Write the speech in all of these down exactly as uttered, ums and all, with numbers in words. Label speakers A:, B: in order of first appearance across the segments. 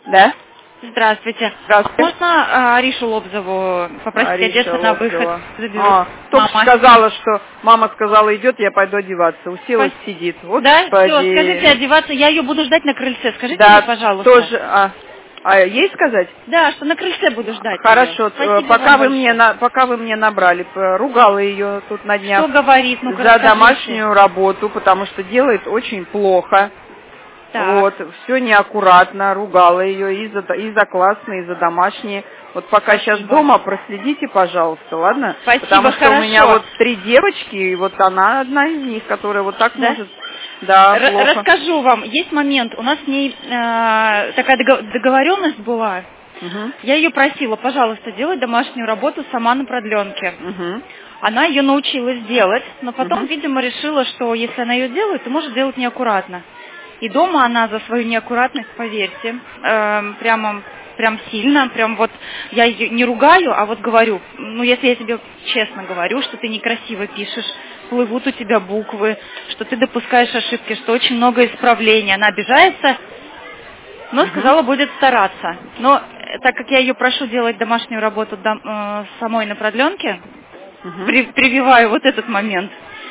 A: Да?
B: Здравствуйте.
A: Здравствуйте.
B: Можно а, Аришу Лобзову попросить
A: Ариша
B: одеться на выход?
A: Лобзова.
B: Заберу.
A: А, только
B: Мама.
A: сказала, что мама сказала, идет, я пойду одеваться. Уселась,
B: Спасибо.
A: сидит. Вот,
B: Да?
A: господи.
B: Все, скажите одеваться. Я ее буду ждать на крыльце. Скажите
A: Да,
B: мне, пожалуйста.
A: тоже. А, а ей сказать?
B: Да, что на крыльце буду ждать.
A: Хорошо.
B: Ее. Спасибо
A: Пока
B: вам
A: вы
B: большое.
A: мне на, пока вы мне набрали, п- ругала ее тут на днях.
B: Что говорит? Ну-ка,
A: за
B: расскажите.
A: домашнюю работу, потому что делает очень плохо.
B: Так.
A: Вот, все неаккуратно, ругала ее и за, и за классные, и за домашние. Вот пока
B: Спасибо.
A: сейчас дома, проследите, пожалуйста, ладно?
B: Спасибо,
A: Потому что
B: хорошо.
A: у меня вот три девочки, и вот она одна из них, которая вот так
B: Да?
A: может. Да,
B: Р-
A: плохо.
B: Расскажу вам. Есть момент. У нас с ней э, такая дого- договоренность была.
A: Угу.
B: Я ее просила, пожалуйста, делать домашнюю работу сама на продленке.
A: Угу.
B: Она ее научилась делать, но потом,
A: Мгм.
B: видимо, решила, что если она ее делает, то может делать неаккуратно. И дома она за свою неаккуратность, поверьте, эм, прямо прям сильно, прям вот я ее не ругаю, а вот говорю, ну если я тебе честно говорю, что ты некрасиво пишешь, плывут у тебя буквы, что ты допускаешь ошибки, что очень много исправлений, она обижается, но сказала, будет стараться. Но э, так как я ее прошу делать домашнюю работу дом- э, самой на продленке,
A: Угу.
B: при- прививаю вот этот момент,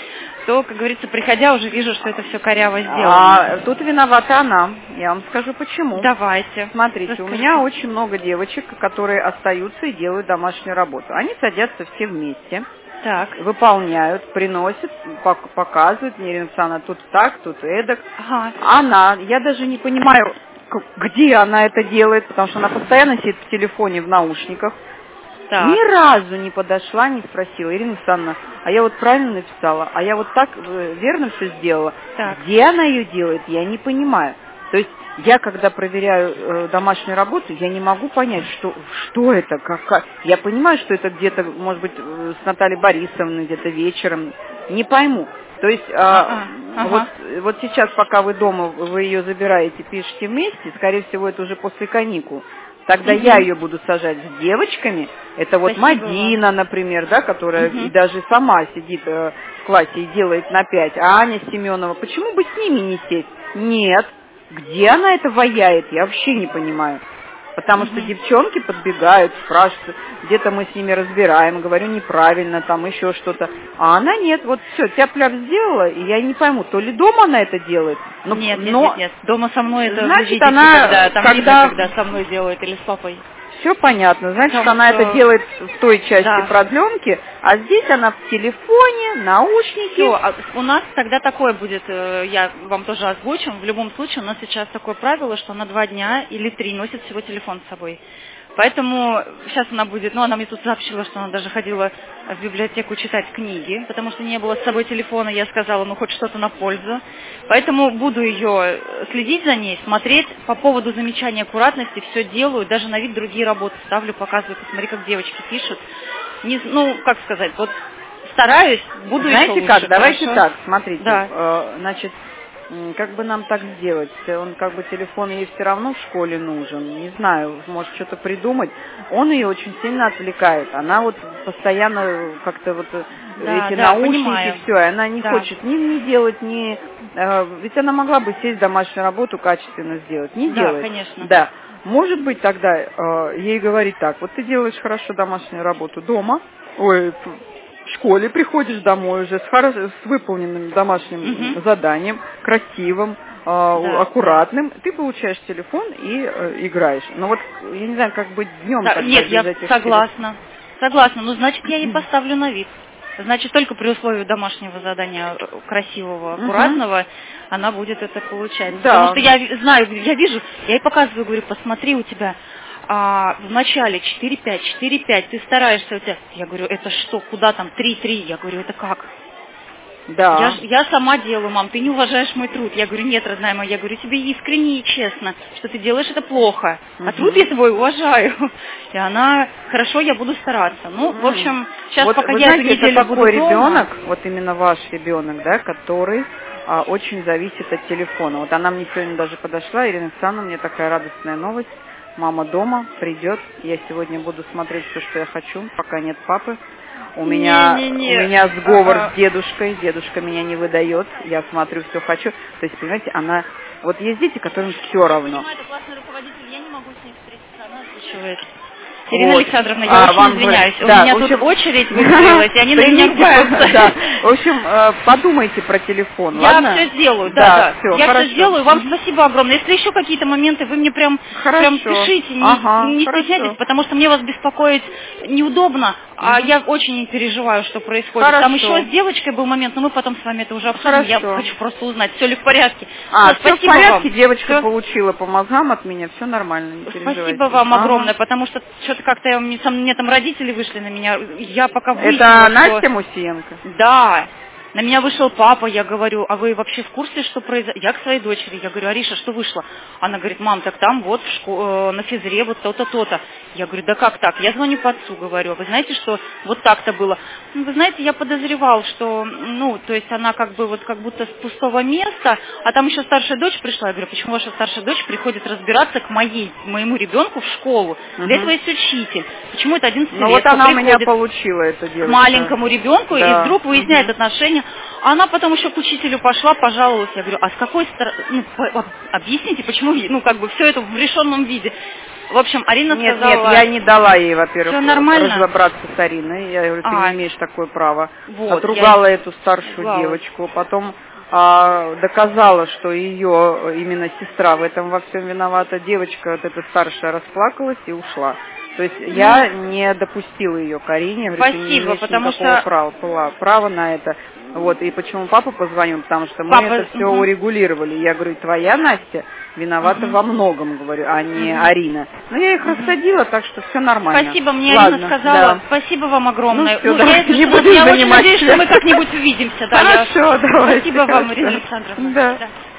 B: то, как говорится, приходя, уже вижу, что это все коряво сделано.
A: А тут виновата она. Я вам скажу почему.
B: Давайте.
A: Смотрите,
B: Расскажите.
A: у меня очень много девочек, которые остаются и делают домашнюю работу. Они садятся все вместе,
B: Так.
A: выполняют, приносят, пок- показывают. Мне Ирина Александровна, тут так, тут эдак.
B: Ага.
A: Она, я даже не понимаю, к- где она это делает, потому что она постоянно сидит в телефоне, в наушниках.
B: Так.
A: Ни разу не подошла, не спросила, Ирина Александровна, а я вот правильно написала, а я вот так э, верно все сделала.
B: Так.
A: Где она ее делает, я не понимаю. То есть я, когда проверяю э, домашнюю работу, я не могу понять, что, что это, как, как. Я понимаю, что это где-то, может быть, э, с Натальей Борисовной, где-то вечером, не пойму. То есть э,
B: Ага, ага.
A: вот, вот сейчас, пока вы дома, вы ее забираете, пишете вместе, скорее всего, это уже после каникул. Тогда
B: Мгм.
A: я ее буду сажать с девочками. Это вот
B: Спасибо
A: Мадина, например, да, которая
B: Мгм.
A: и даже сама сидит э, в классе и делает на пять. А Аня Семенова, почему бы с ними не сесть? Нет. Где она это ваяет? Я вообще не понимаю. Потому что
B: Мгм.
A: девчонки подбегают, спрашивают, где-то мы с ними разбираем, говорю неправильно, там еще что-то. А она нет, вот все, тяп-ляп сделала, и я не пойму, то ли дома она это делает, но,
B: Нет, нет,
A: но
B: нет, нет. Дома со мной это
A: значит,
B: вы видите,
A: она,
B: когда там
A: когда-
B: видно, когда со мной делает или с папой.
A: все понятно, значит,
B: Потому
A: она
B: что-
A: это делает в той части
B: Да.
A: продленки, а здесь она в телефоне, наушники.
B: Все, а у нас тогда такое будет, э, я вам тоже озвучу, в любом случае у нас сейчас такое правило, что она два дня или три носит всего телефон с собой. Поэтому сейчас она будет, ну она мне тут сообщила, что она даже ходила в библиотеку читать книги, потому что не было с собой телефона, я сказала, ну хоть что-то на пользу. Поэтому буду ее следить за ней, смотреть по поводу замечания аккуратности, все делаю, даже на вид другие работы ставлю, показываю, посмотри, как девочки пишут. Не, ну, как сказать, вот стараюсь, буду еще
A: Знаете
B: лучше.
A: как, давайте
B: хорошо?
A: так, смотрите,
B: Да.
A: э, значит, м, как бы нам так сделать? Он как бы телефон ей все равно в школе нужен, не знаю, может что-то придумать. Он ее очень сильно отвлекает, она вот постоянно как-то вот э,
B: Да,
A: эти
B: да,
A: наушники,
B: понимаю.
A: все, и она не
B: Да.
A: хочет ни, ни делать, ни... э, ведь она могла бы сесть домашнюю работу качественно сделать, не
B: Да,
A: делает.
B: конечно.
A: Да. Может быть тогда э, ей говорить так, вот ты делаешь хорошо домашнюю работу дома, ой, в школе приходишь домой уже с, хоро- с выполненным домашним
B: Мгм.
A: заданием, красивым, э, аккуратным, ты получаешь телефон и э, играешь. Но вот я не знаю, как быть днем
B: Да,
A: тогда
B: нет,
A: без
B: я
A: этих
B: согласна. Согласна. Ну, значит, я ей поставлю на вид. Значит, только при условии домашнего задания э, красивого,
A: Мгм.
B: аккуратного, она будет это получать.
A: Да.
B: Потому что я ви- знаю, я вижу, я ей показываю, говорю, посмотри, у тебя а, в начале четыре пять, четыре пять, ты стараешься, у тебя, я говорю, это что, куда там, три три, я говорю, это как?
A: Да.
B: Я, ж- я сама делаю, мам, ты не уважаешь мой труд. Я говорю, нет, родная моя, я говорю тебе искренне и честно, что ты делаешь это плохо. А
A: Мгм.
B: труд я твой уважаю. И она, хорошо, я буду стараться. Ну, в общем, сейчас
A: Вот
B: пока
A: вы
B: я
A: знаете,
B: эту неделю
A: это
B: буду
A: такой
B: дома.
A: ребенок, вот именно ваш ребенок, да, который а, очень зависит от телефона. Вот она мне сегодня даже подошла, Ирина Александровна, мне такая радостная новость. Мама дома, придет, я сегодня буду смотреть все, что я хочу, пока нет папы. У меня,
B: Не-не-не.
A: у меня сговор
B: А-а.
A: с дедушкой, дедушка меня не выдает, я смотрю, все хочу. То есть, понимаете, она... Вот есть дети, которым все равно.
B: Я понимаю, это классный руководитель, я не могу могу с ней встретиться, она озвучивает. Ирина
A: Вот.
B: Александровна, я
A: а,
B: очень
A: вам
B: извиняюсь.
A: Говорит, да,
B: у меня
A: общем...
B: тут очередь выстроилась, и они на меня рваются.
A: Да. В общем, подумайте про телефон,
B: я
A: ладно?
B: все сделаю, да,
A: да.
B: да.
A: Все,
B: я
A: хорошо.
B: все сделаю. Вам спасибо огромное. Если еще какие-то моменты, вы мне прям, прям пишите, не,
A: ага,
B: не стесняйтесь, потому что мне вас беспокоить неудобно, а угу. я очень переживаю, что происходит.
A: Хорошо.
B: Там еще с девочкой был момент, но мы потом с вами это уже обсудим.
A: Хорошо.
B: Я хочу просто узнать, все ли в порядке.
A: А,
B: все,
A: все в порядке,
B: вам.
A: девочка
B: все.
A: получила по мозгам от меня, все нормально, не переживайте.
B: Спасибо вам
A: ага.
B: огромное, потому что что-то как-то я, мне, мне там родители вышли на меня, я пока выяснила,
A: Это
B: что...
A: Настя Мусиенко?
B: Да. На меня вышел папа, я говорю, а вы вообще в курсе, что произошло? Я к своей дочери, я говорю, Ариша, что вышло? Она говорит, мам, так там вот в шко... э, на физре вот то-то, то-то. Я говорю, да как так? Я звоню по отцу, говорю, вы знаете, что вот так-то было? Ну, вы знаете, я подозревал, что, ну, то есть она как бы вот как будто с пустого места, а там еще старшая дочь пришла. Я говорю, почему ваша старшая дочь приходит разбираться к моей, к моему ребенку в школу? Угу. Для этого есть учитель. Почему это одиннадцатилетка
A: ну, вот она у меня
B: приходит
A: получила это
B: к
A: девочка.
B: маленькому ребенку да. и вдруг выясняет угу. отношения? А она потом еще к учителю пошла, пожаловалась. Я говорю, а с какой стороны, ну, объясните, почему, ну, как бы все это в решенном виде. В общем, Арина
A: нет,
B: сказала...
A: Нет, я не дала ей, во-первых,
B: нормально?
A: разобраться с Ариной. Я говорю, ты
B: а,
A: не имеешь такое право.
B: Вот,
A: Отругала я... эту старшую
B: Отругала.
A: девочку, потом а, доказала, что ее именно сестра в этом во всем виновата. Девочка, вот эта старшая, расплакалась и ушла. То есть ну, я не допустила ее к Арине.
B: Спасибо,
A: говорю, ты не имеешь
B: потому
A: никакого
B: что...
A: права, права на это. Вот, и почему папа позвонил, потому что мы
B: папа...
A: это все
B: угу.
A: урегулировали. Я говорю, твоя Настя виновата угу. во многом, говорю, а не угу. Арина. Но я их угу. рассадила, так что все нормально.
B: Спасибо, мне
A: Ладно,
B: Арина сказала.
A: да.
B: Спасибо вам огромное.
A: Ну, все,
B: ну,
A: да,
B: я, если
A: не
B: что,
A: будем
B: я
A: заниматься.
B: очень надеюсь, что мы как-нибудь увидимся. Да,
A: хорошо,
B: я...
A: давайте.
B: Спасибо
A: хорошо.
B: вам, Ирина Александровна.
A: Да.
B: Да.